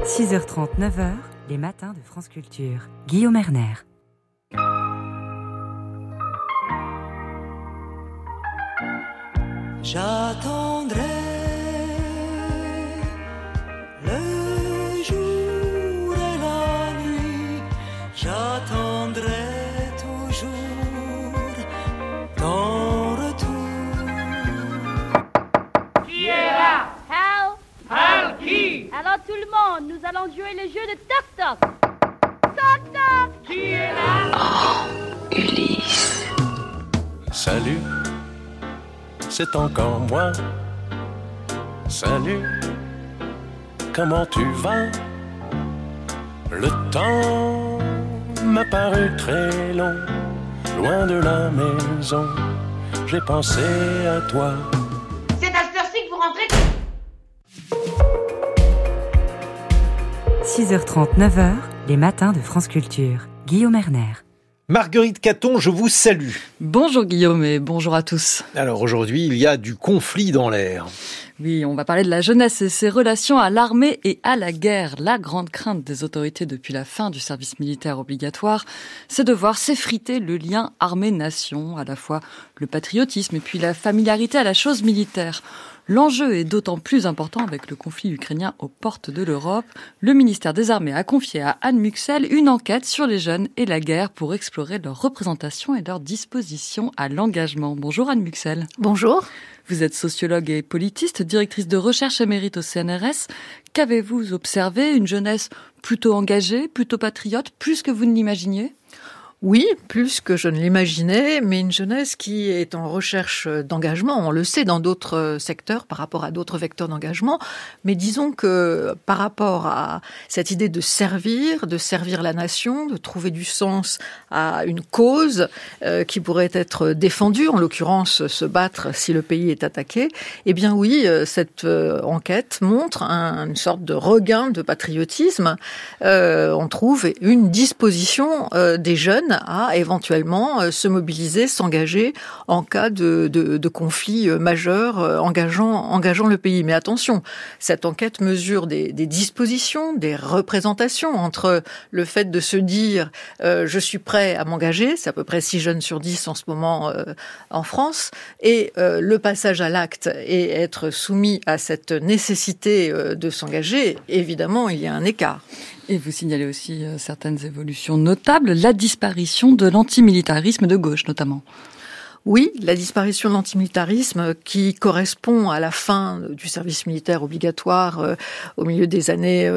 6h30, 9h, les matins de France Culture. Guillaume Erner. J'attendrai le jour et la nuit, j'attendrai toujours ton retour. Qui est là? Hal. Hal qui? Alors tout le monde, nous allons jouer le jeu de toc-toc. Toc-toc. Qui est là? Oh, Ulysse. Salut, c'est encore moi. Salut, comment tu vas? Le temps m'a paru très long, loin de la maison, j'ai pensé à toi. C'est à cette heure-ci que vous rentrez? 6h30, 9h, les matins de France Culture. Guillaume Erner. Marguerite Caton, je vous salue. Bonjour Guillaume et bonjour à tous. Alors aujourd'hui, il y a du conflit dans l'air. Oui, on va parler de la jeunesse et ses relations à l'armée et à la guerre. La grande crainte des autorités depuis la fin du service militaire obligatoire, c'est de voir s'effriter le lien armée-nation, à la fois le patriotisme et puis la familiarité à la chose militaire. L'enjeu est d'autant plus important avec le conflit ukrainien aux portes de l'Europe. Le ministère des Armées a confié à Anne Muxel une enquête sur les jeunes et la guerre pour explorer leur représentation et leur disposition à l'engagement. Bonjour Anne Muxel. Bonjour. Vous êtes sociologue et politiste, directrice de recherche émérite au CNRS. Qu'avez-vous observé? Une jeunesse plutôt engagée, plutôt patriote, plus que vous ne l'imaginiez? Oui, plus que je ne l'imaginais, mais une jeunesse qui est en recherche d'engagement. On le sait dans d'autres secteurs par rapport à d'autres vecteurs d'engagement. Mais disons que par rapport à cette idée de servir la nation, de trouver du sens à une cause qui pourrait être défendue, en l'occurrence se battre si le pays est attaqué, eh bien oui, cette enquête montre une sorte de regain de patriotisme. On trouve une disposition des jeunes à éventuellement se mobiliser, s'engager en cas de conflit majeur engageant le pays. Mais attention, cette enquête mesure des dispositions, des représentations entre le fait de se dire je suis prêt à m'engager, c'est à peu près 6 jeunes sur 10 en ce moment en France, et le passage à l'acte et être soumis à cette nécessité de s'engager, évidemment, il y a un écart. Et vous signalez aussi certaines évolutions notables, la disparition de l'antimilitarisme de gauche notamment. Oui, la disparition de l'antimilitarisme qui correspond à la fin du service militaire obligatoire au milieu des années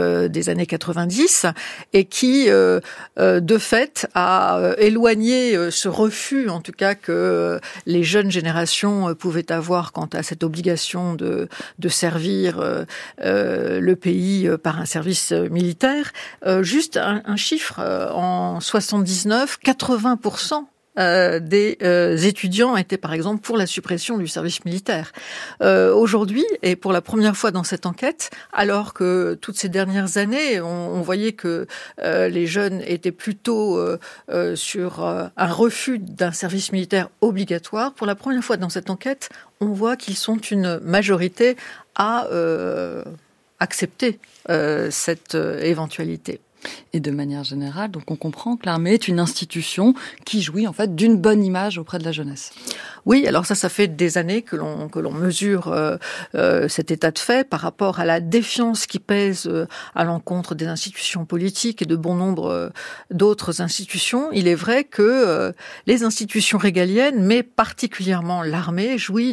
90 et qui, de fait, a éloigné ce refus, en tout cas, que les jeunes générations pouvaient avoir quant à cette obligation de servir le pays par un service militaire. Juste un chiffre, en 79, 80% des étudiants étaient par exemple pour la suppression du service militaire. Aujourd'hui, et pour la première fois dans cette enquête, alors que toutes ces dernières années, on voyait que les jeunes étaient plutôt sur un refus d'un service militaire obligatoire, pour la première fois dans cette enquête, on voit qu'ils sont une majorité à accepter cette éventualité. Et de manière générale, donc on comprend que l'armée est une institution qui jouit en fait d'une bonne image auprès de la jeunesse. Oui, alors ça fait des années que l'on mesure cet état de fait par rapport à la défiance qui pèse à l'encontre des institutions politiques et de bon nombre d'autres institutions. Il est vrai que les institutions régaliennes, mais particulièrement l'armée, jouit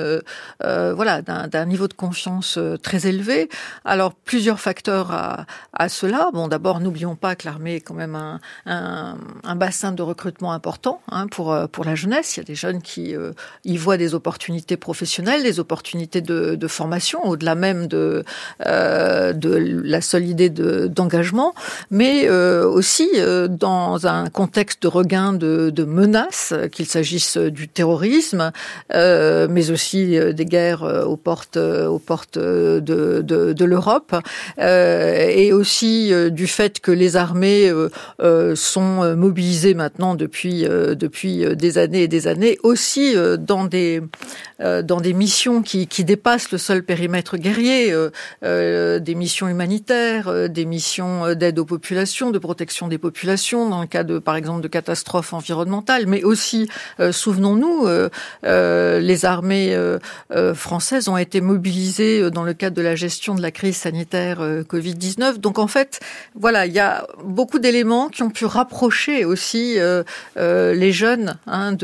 d'un niveau de confiance très élevé. Alors plusieurs facteurs à cela. Bon, d'abord, n'oublions pas que l'armée est quand même un bassin de recrutement important pour la jeunesse. Il y a des jeunes qui y voient des opportunités professionnelles, des opportunités de formation, au-delà même de la seule idée d'engagement, mais aussi dans un contexte de regain de menaces, qu'il s'agisse du terrorisme, mais aussi des guerres aux portes de l'Europe, et aussi du fait fait que les armées sont mobilisées maintenant depuis des années et des années, aussi dans des missions qui dépassent le seul périmètre guerrier, des missions humanitaires, des missions d'aide aux populations, de protection des populations, dans le cas par exemple de catastrophes environnementales, mais aussi, souvenons-nous, les armées françaises ont été mobilisées dans le cadre de la gestion de la crise sanitaire Covid-19. Donc en fait, voilà, il y a beaucoup d'éléments qui ont pu rapprocher aussi les jeunes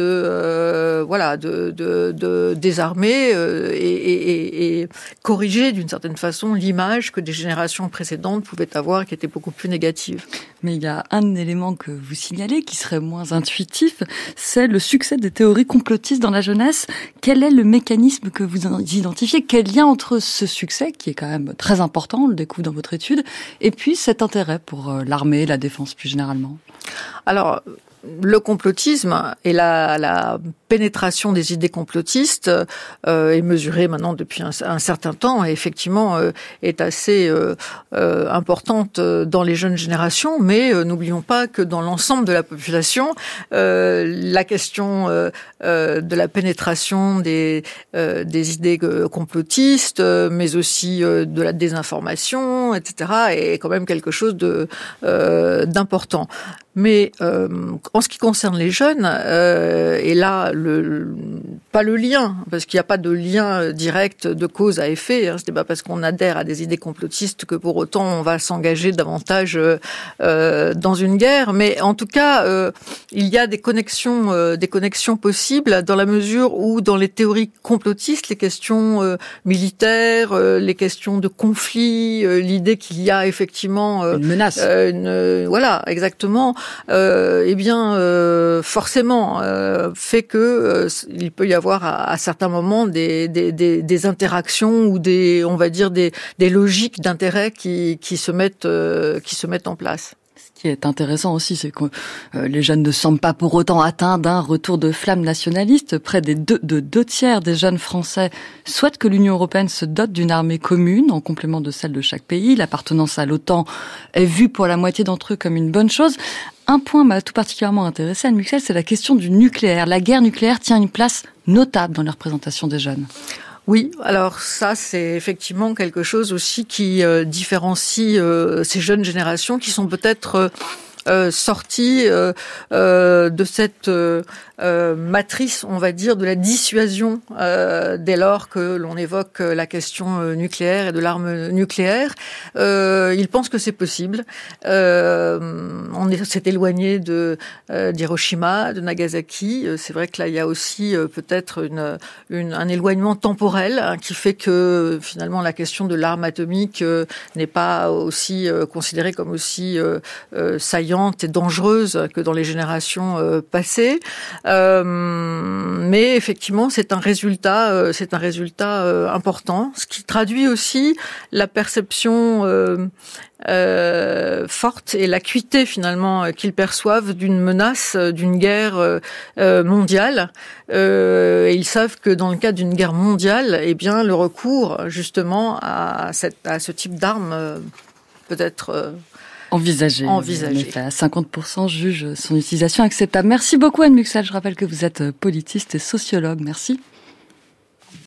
des armées et corriger d'une certaine façon l'image que des générations précédentes pouvaient avoir, qui était beaucoup plus négative. Mais il y a un élément que vous signalez qui serait moins intuitif, c'est le succès des théories complotistes dans la jeunesse. Quel est le mécanisme que vous identifiez? Quel lien entre ce succès, qui est quand même très important, on le découvre dans votre étude, et puis cet intérêt pour l'armée, la défense plus généralement? Alors, le complotisme et la pénétration des idées complotistes est mesurée maintenant depuis un certain temps et effectivement est assez importante dans les jeunes générations, mais n'oublions pas que dans l'ensemble de la population, la question de la pénétration des idées complotistes, mais aussi de la désinformation, etc., est quand même quelque chose d'important. Mais en ce qui concerne les jeunes, et là, pas le lien, parce qu'il n'y a pas de lien direct de cause à effet. Ce n'est pas parce qu'on adhère à des idées complotistes que pour autant on va s'engager davantage dans une guerre. Mais en tout cas, il y a des connexions possibles dans la mesure où dans les théories complotistes, les questions militaires, les questions de conflit, l'idée qu'il y a effectivement une menace, voilà, exactement. Forcément, fait que il peut y avoir à certains moments des interactions ou on va dire des logiques d'intérêt qui se mettent en place. Ce qui est intéressant aussi, c'est que les jeunes ne semblent pas pour autant atteints d'un retour de flamme nationaliste. Près de deux tiers des jeunes Français souhaitent que l'Union européenne se dote d'une armée commune, en complément de celle de chaque pays. L'appartenance à l'OTAN est vue pour la moitié d'entre eux comme une bonne chose. Un point m'a tout particulièrement intéressé, Anne Muxel, c'est la question du nucléaire. La guerre nucléaire tient une place notable dans la représentation des jeunes. Oui, alors ça, c'est effectivement quelque chose aussi qui différencie ces jeunes générations qui sont peut-être sorties de cette matrice, on va dire, de la dissuasion dès lors que l'on évoque la question nucléaire et de l'arme nucléaire. Ils pensent que c'est possible. On s'est éloigné d'Hiroshima, de Nagasaki. C'est vrai que là, il y a aussi peut-être un éloignement temporel qui fait que finalement la question de l'arme atomique n'est pas aussi considérée comme aussi saillante et dangereuse que dans les générations passées. Mais effectivement, c'est un résultat important, ce qui traduit aussi la perception forte et l'acuité finalement qu'ils perçoivent d'une menace, d'une guerre mondiale. Et ils savent que dans le cas d'une guerre mondiale, eh bien, le recours justement à ce type d'armes peut être envisagé. En effet, à 50% jugent son utilisation acceptable. Merci beaucoup Anne Muxel. Je rappelle que vous êtes politiste et sociologue. Merci.